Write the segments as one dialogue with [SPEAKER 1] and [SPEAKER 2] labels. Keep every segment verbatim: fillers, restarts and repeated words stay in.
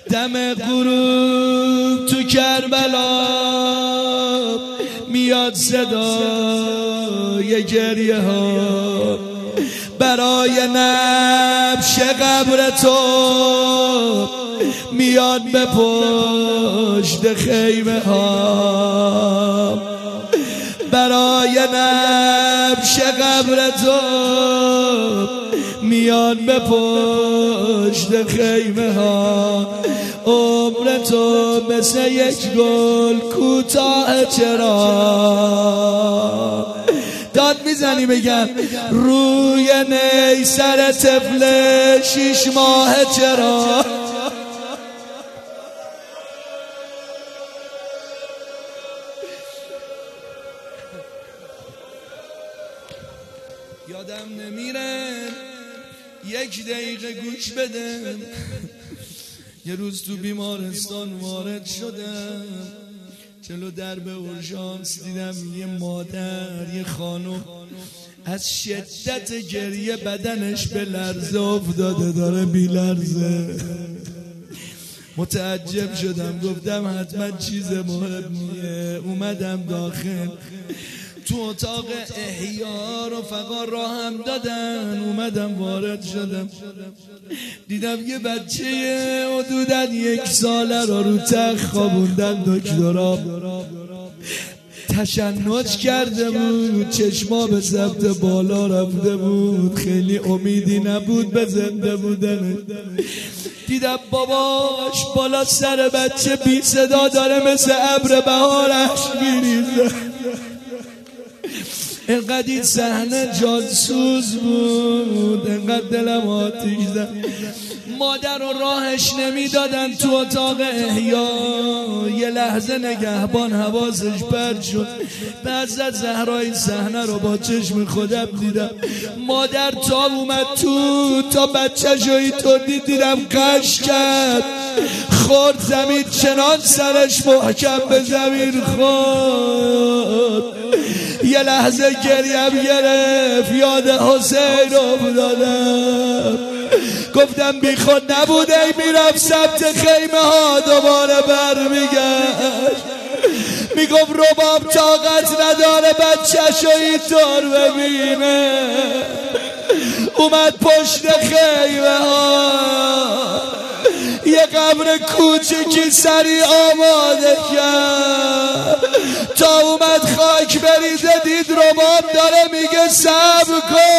[SPEAKER 1] دم غروب تو کربلا میاد صدای گریه ها برای نبش قبر تو میاد به پشت خیمه ها برای نبش قبر تو میاد به پشت خیمه ها عمر تو مثل یک گل کوتاه چرا داد میزنی بگم روی نی سر طفل شیش ماه چرا یادم نمیره یک دقیقه گوش بده یه روز تو بیمارستان وارد شدم جلو درب اورژانس دیدم یه مادر یه خانم از شدت گریه بدنش به لرزه افتاده داره بی لرزه متعجب شدم گفتم حتما چیز مهمیه اومدم داخل تو اتاق احیا رفقا راهم دادن اومدم وارد شدم دیدم یه بچه حدوداً یک ساله رو رو تخت خوابوندن دکترا تشنج کرده بود چشما به سمت بالا رفته بود خیلی امیدی نبود به زنده بودن دیدم باباش بالا سر بچه بی صدا داره مثل ابر بهارش میریزه انقدر این صحنه جانسوز بود انقدر دلم آتیش زد مادر رو راهش نمیدادن تو اتاق احیا یه لحظه نگهبان حواسش پرت شد به حضرت زهرا این صحنه رو با چشم خودم دیدم مادر تا اومد تو تا بچه‌شو اینطور دیدم قش کرد خورد زمین چنان سرش محکم به زمین خورد یه لحظه گریم گرفت یاد حسین افتادم گفتم بی خود نبوده میرفت سمت خیمه ها دوباره برمیگشت میگفت رباب طاقت نداره بچه‌شو اینطور ببینه اومد پشت خیمه ها یه قبر کوچکی سری آماده کرد تا اومد خاک بریزه دید رباب داره میگه صبر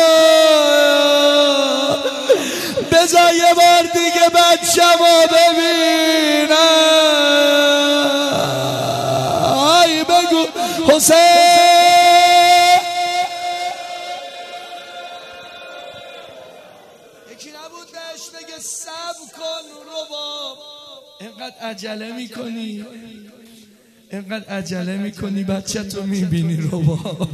[SPEAKER 1] کن بذار یه بار دیگه بچه‌مو ببینم آی بگو حسین یکی نبود بهش بگه صبر کن رباب اینقدر عجله میکنی اینقدر عجله میکنی بچه تو میبینی رباب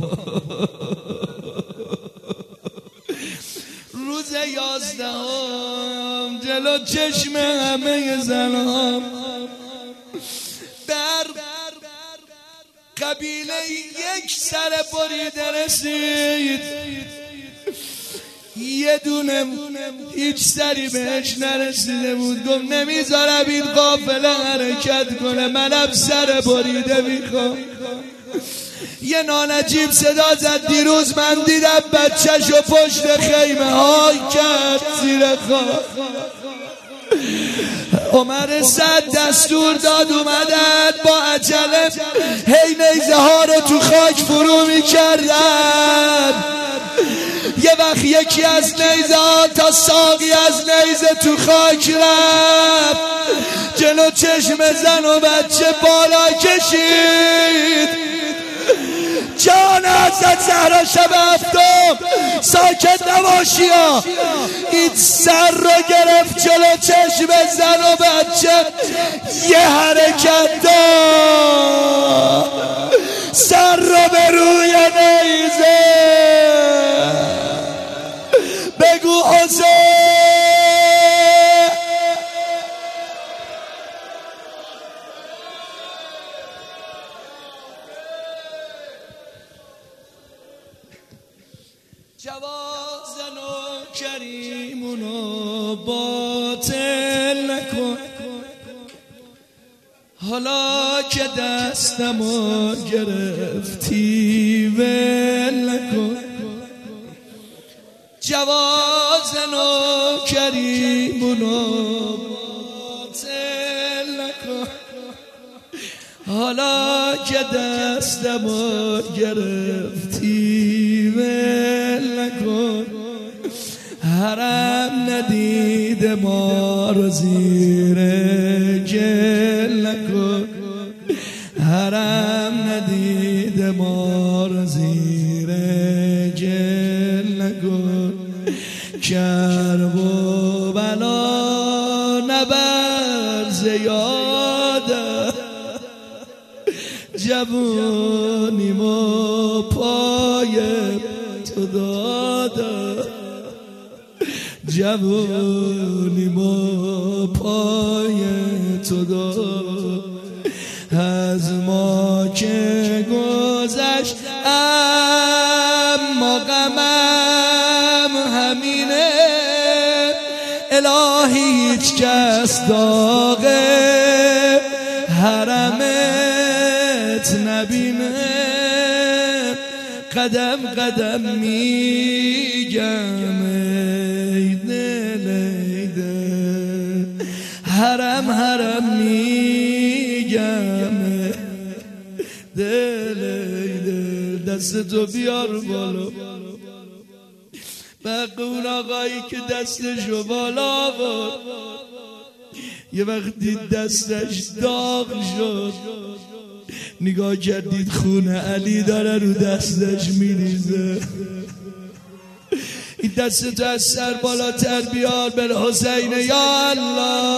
[SPEAKER 1] روز یازدهم جلو چشم همه زنام در قبیله یک سر بریده رسید یه دونه هیچ سری بهش نرسیده بود گفت نمیذارم این قافله حرکت کنه منم سر بریده میخوام یه نانجیب صدا زد دیروز من دیدم بچه‌شو پشت خیمه های کرد زیر خواب عمر صد دستور داد اومدن با عجله هی نیزه ها رو تو خاک فرو میکردن یه وقت یکی از نیزه ها تا ساقی از نیزه تو خاک رفت جلو چشم زن و بچه بالا کشید جان حضرت زهرا شب هفتم ساکت نباشی ها این سر رو گرفت جلو چشم زن و بچه یه حرکت داد سر رو به روی نیزه بگو حسین جواز و کریمونو باطل نکن حالا که دستمو گرفتی ول نکن، جواز نوکریمونو باطل نکن. حالا که دستمو گرفتی ول نکن، حرم ندید ما رو زیر گل نکن، حرم ندید ما رو زیر گل نکن. کرب و بلا نبر زیاده، جوونیمو پای تو داده، جوونیمو پای تو داده. از ما که گذشت اما غمم همینه، الهی هیچ کس داغ حرمت نبینه. قدم قدم میگم ای دل ای دل، حرم حرم میگم دل ای دل. دستتو بیار بالا، بقیه اون آقایی که دستشو بالا بود یه وقتی دستش داغ شد، نگاه کردید خون علی داره رو دستش میریزه. این دستتو از سر بالاتر بیار بالحسین یا الله.